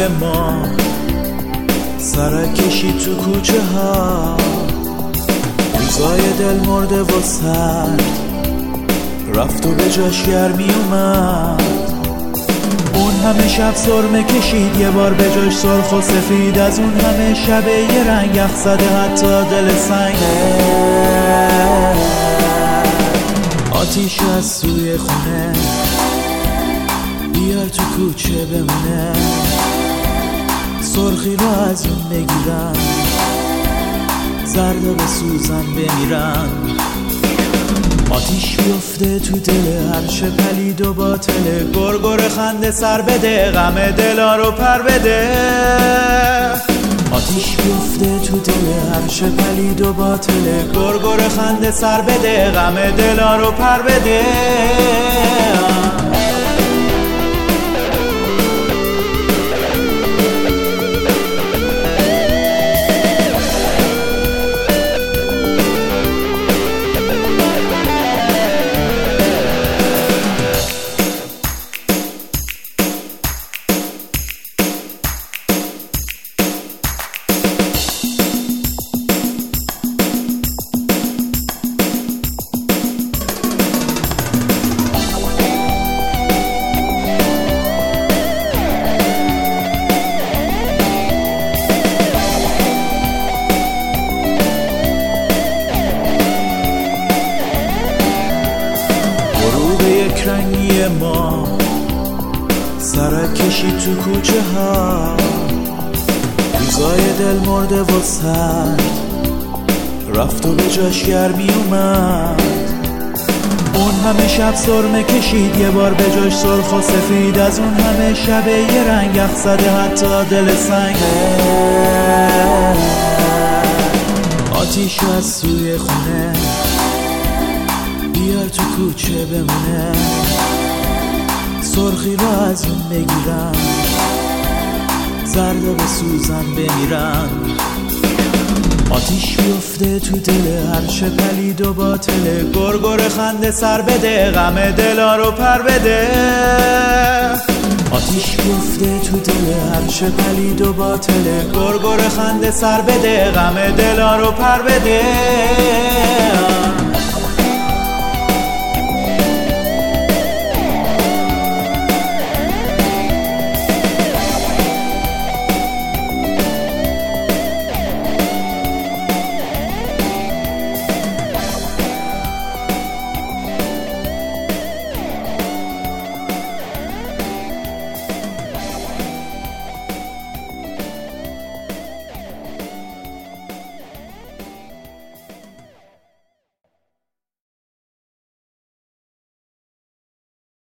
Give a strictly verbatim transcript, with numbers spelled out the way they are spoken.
ما سرک کشید تو کوچه ها، روزای دل مرده و سرد رفت و به جاش گرمی اومد. اون همه شب سرمه کشید یه بار به جاش سرخ و سفید، از اون همه شب یه رنگ یخ زده حتی دل سنگه. آتیش از سوی خونه بیار تو کوچه بمونه، سرخی رو از اون بگیرن، زرد و بسوزن بمیرن. آتیش بیفته تو دل هرچه پلید و باطله، گرگر خنده سر بده، غم دلا رو پر بده. آتیش بیفته تو دل هرچه پلید و باطله، گرگر خنده سر بده، غم دلا رو پر بده. یک رنگی ما سرک کشید تو کوچه ها، روزای دل مرده و سرد رفت و به جاش گرمی اومد. اون همه شب سرمه کشید یه بار به جاش سرخ و سفید، از اون همه شب یه رنگ یخ زده حتی دل سنگه. آتیش از سوی خونه بیار تو کوچه بمونه، سرخی رو از اون بگیرن، زرد و بسوزن بمیرن. آتیش بیفته تو دل هرچه پلید و باطله، گرگر خنده سر بده، غم دلا رو پر بده. آتیش بیفته تو دل هرچه پلید و باطله، گرگر خنده سر بده، غم دلا رو پر بده.